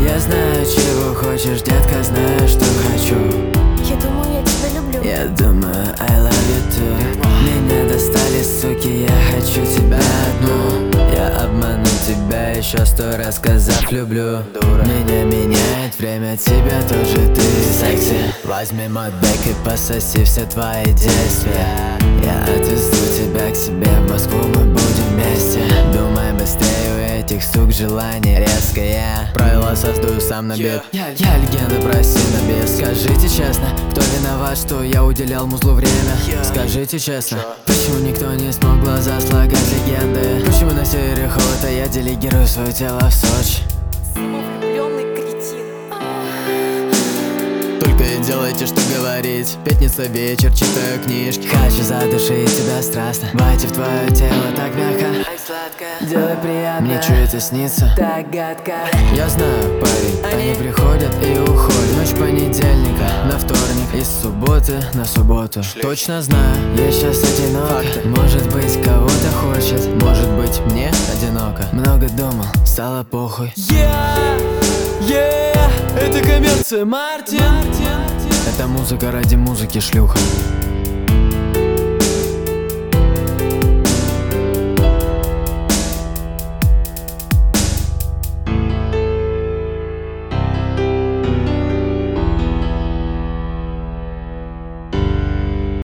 Я знаю, чего хочешь, детка, знаю, что хочу. Я думаю, я тебя люблю. Я думаю, I love you too. Меня достали, суки, я хочу тебя одну. Я обману тебя еще 100 раз, сказав люблю. Меня меняет время, тебя тоже, ты секси. Возьми мой бэк и пососи все твои действия. Я отвезу тебя к себе в Москву, мы будем вместе. Думай быстрее, у этих сук желание резкое. Правила создаю сам на бит. Я легенда, прости на бес. Скажите честно, кто виноват, что я уделял музлу время? Скажите честно, почему никто не смог глаза слагать легенды? Почему на севере холод, а я делегирую свое тело в Сочи? Самовлюбленный кретин. Только и делайте, что говорить. Пятница вечер, читаю книжки. Хочу задушить тебя страстно, войти в твое тело так мягко. Делай приятно, мне чё это снится? Так гадко. Я знаю, парень, они приходят и уходят. Ночь понедельника на вторник, из субботы на субботу. Точно знаю, я сейчас одинок. Может быть, кого-то хочет, может быть, мне одиноко. Много думал, стало похуй. Это коммерция, Мартин. Это музыка ради музыки, шлюха.